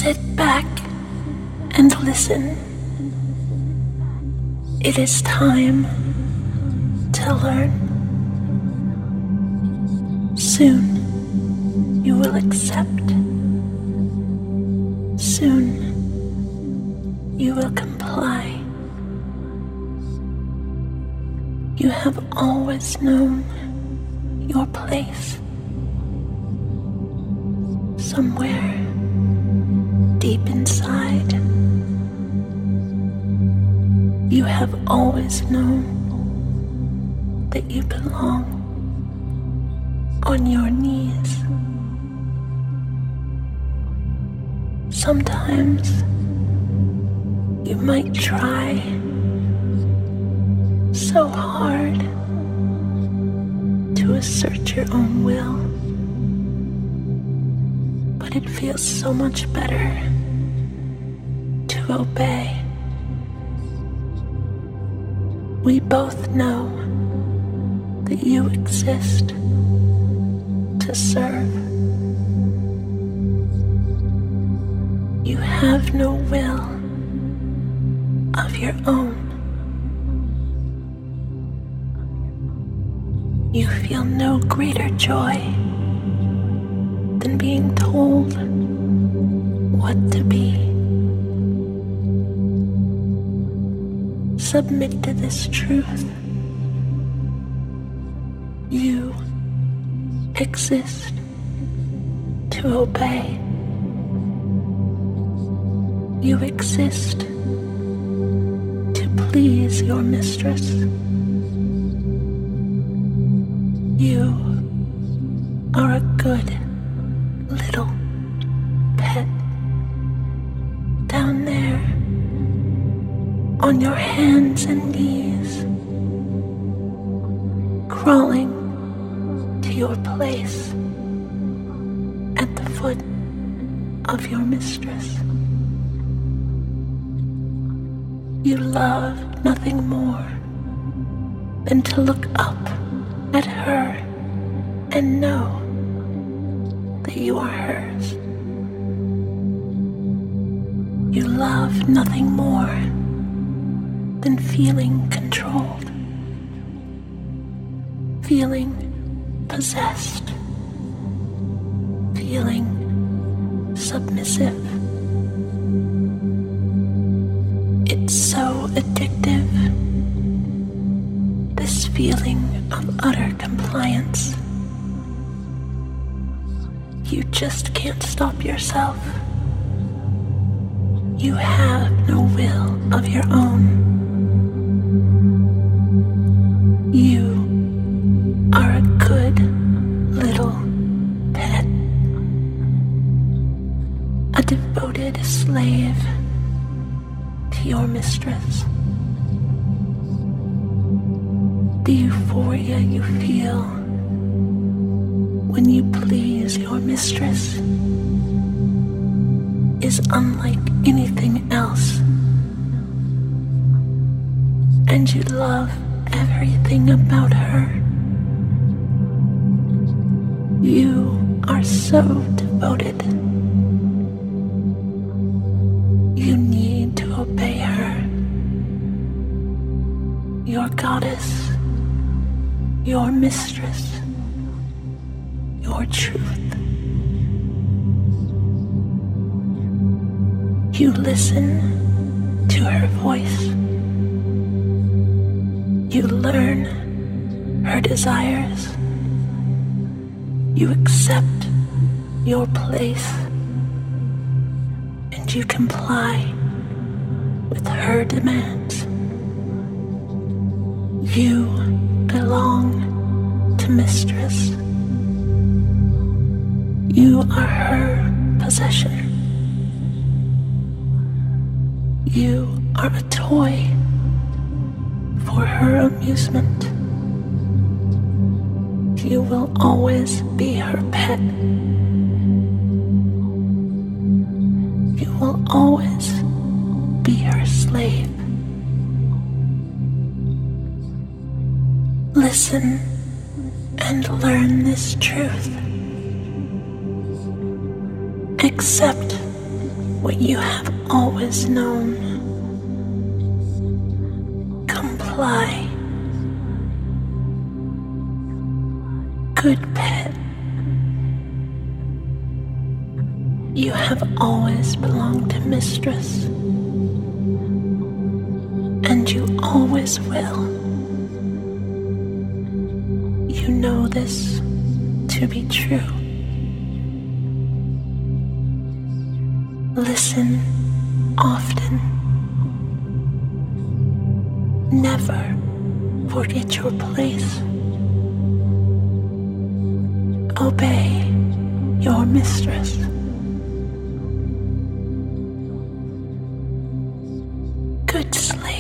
Sit back and listen. It is time to learn. Soon you will accept. Soon you will comply. You have always known your place. Somewhere deep inside, you have always known that you belong on your knees. Sometimes you might try so hard to assert your own will, but it feels so much better to obey. We both know that you exist to serve. You have no will of your own. You feel no greater joy than being told what to be. Submit to this truth. You exist to obey. You exist to please your mistress. You are a good little pet down there on your hands and knees, crawling to your place at the foot of your mistress. You love nothing more than to look up at her and know that you are hers. You love nothing more than feeling controlled, feeling possessed, feeling submissive. It's so addictive, this feeling of utter compliance. You just can't stop yourself. You have no will of your own. You are a good little pet, a devoted slave to your mistress. The euphoria you feel when you please your mistress is unlike anything else, and you love everything about her. You are so devoted. You need to obey her, your goddess, your mistress, your truth. You listen to her voice. You learn her desires. You accept your place, and you comply with her demands. You belong to mistress. You are her possession. You are a toy for her amusement. You will always be her pet. You will always be her slave. Listen and learn this truth. Accept what you have always known. Comply. Good pet. You have always belonged to Mistress, and you always will. You know this to be true. Listen often. Never forget your place. Obey your mistress. Good sleep.